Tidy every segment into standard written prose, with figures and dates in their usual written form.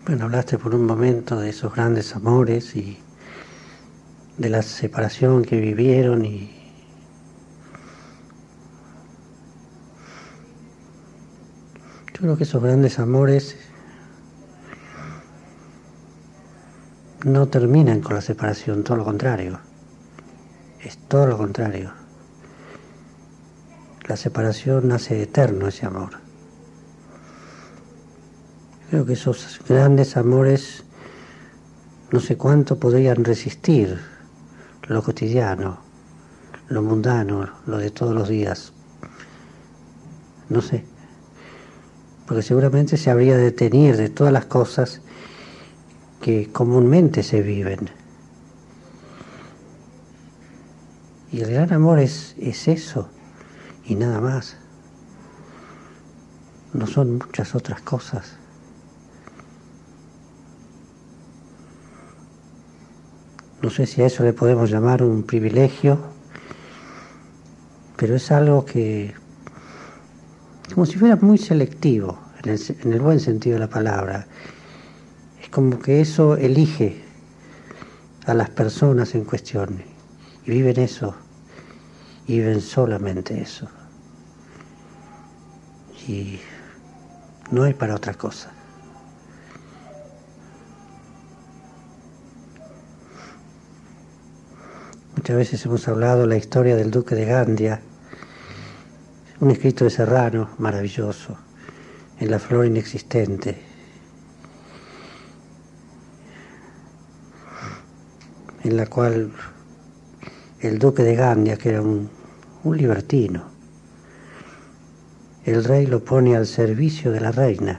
Bueno, hablaste por un momento de esos grandes amores y de la separación que vivieron y yo creo que esos grandes amores no terminan con la separación, todo lo contrario. Es todo lo contrario. La separación hace eterno ese amor. Creo que esos grandes amores no sé cuánto podrían resistir lo cotidiano, lo mundano, lo de todos los días. No sé. Porque seguramente se habría de teñir de todas las cosas que comúnmente se viven. Y el gran amor es eso y nada más. No son muchas otras cosas. No sé si a eso le podemos llamar un privilegio, pero es algo que, como si fuera muy selectivo, en el buen sentido de la palabra. Es como que eso elige a las personas en cuestión y viven eso, y viven solamente eso. Y no hay para otra cosa. Muchas veces hemos hablado de la historia del duque de Gandia, un escrito de Serrano maravilloso, en La flor inexistente, en la cual el duque de Gandia, que era un libertino, el rey lo pone al servicio de la reina.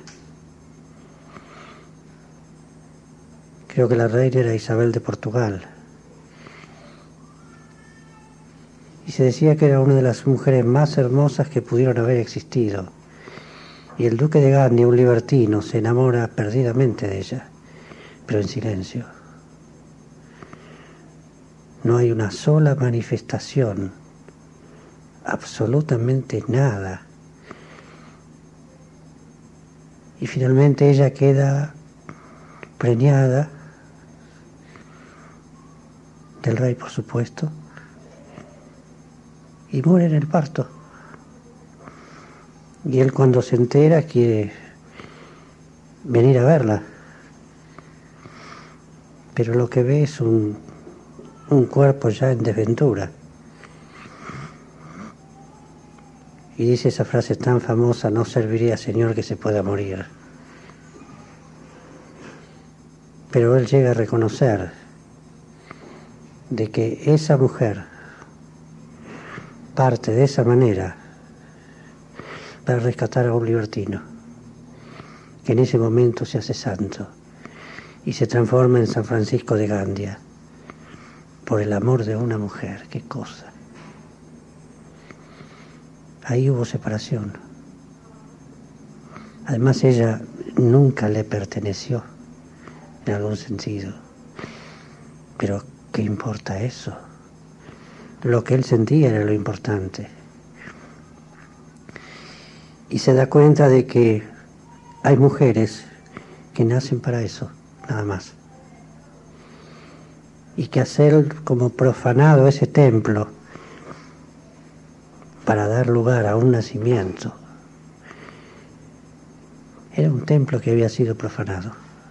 Creo que la reina era Isabel de Portugal. Y se decía que era una de las mujeres más hermosas que pudieron haber existido. Y el duque de Gandia, un libertino, se enamora perdidamente de ella, pero en silencio. No hay una sola manifestación, absolutamente nada. Y finalmente ella queda preñada del rey, por supuesto, y muere en el parto. Y él, cuando se entera, quiere venir a verla, pero lo que ve es un cuerpo ya en desventura. Y dice esa frase tan famosa: no serviría, Señor, que se pueda morir. Pero él llega a reconocer de que esa mujer parte de esa manera para rescatar a un libertino, que en ese momento se hace santo y se transforma en San Francisco de Gandia por el amor de una mujer. ¡Qué cosa! Ahí hubo separación. Además, ella nunca le perteneció en algún sentido. Pero ¿qué importa eso? Lo que él sentía era lo importante. Y se da cuenta de que hay mujeres que nacen para eso, nada más. Y que hacer como profanado ese templo para dar lugar a un nacimiento, era un templo que había sido profanado.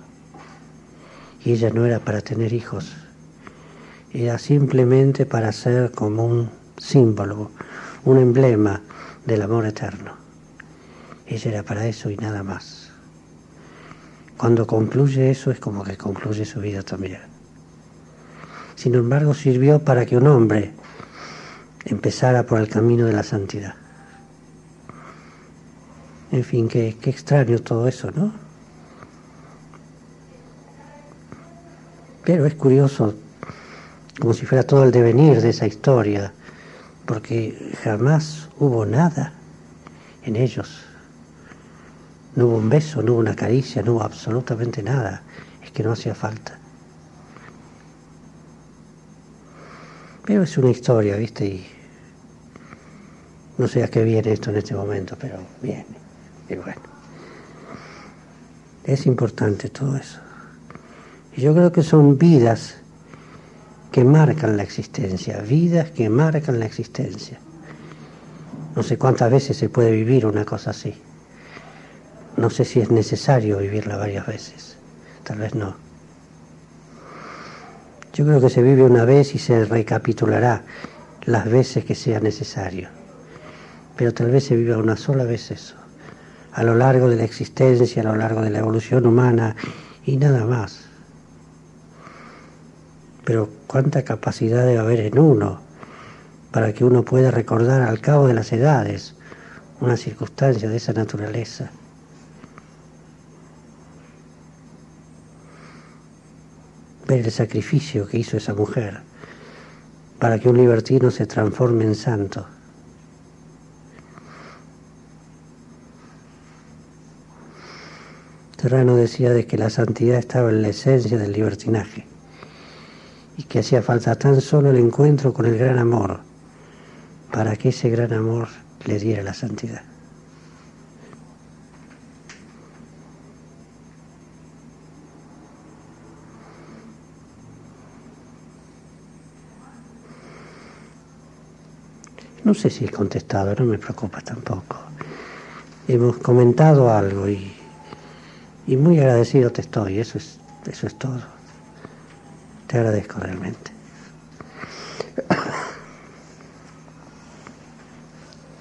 Y ella no era para tener hijos, era simplemente para ser como un símbolo, un emblema del amor eterno. Ella era para eso y nada más. Cuando concluye eso, es como que concluye su vida también. Sin embargo, sirvió para que un hombre empezara por el camino de la santidad. En fin, qué extraño todo eso, ¿no? Pero es curioso, como si fuera todo el devenir de esa historia, porque jamás hubo nada en ellos. No hubo un beso, no hubo una caricia, no hubo absolutamente nada. Es que no hacía falta. Pero es una historia, ¿viste? Y no sé a qué viene esto en este momento, pero viene. Y bueno. Es importante todo eso. Y yo creo que son vidas que marcan la existencia, vidas que marcan la existencia. No sé cuántas veces se puede vivir una cosa así. No sé si es necesario vivirla varias veces. Tal vez no. Yo creo que se vive una vez y se recapitulará las veces que sea necesario. Pero tal vez se viva una sola vez eso. A lo largo de la existencia, a lo largo de la evolución humana y nada más. Pero cuánta capacidad debe haber en uno para que uno pueda recordar al cabo de las edades una circunstancia de esa naturaleza. Ver el sacrificio que hizo esa mujer para que un libertino se transforme en santo. Serrano decía de que la santidad estaba en la esencia del libertinaje y que hacía falta tan solo el encuentro con el gran amor para que ese gran amor le diera la santidad. No sé si he contestado, no me preocupa tampoco. Hemos comentado algo y muy agradecido te estoy, eso es todo. Te agradezco realmente.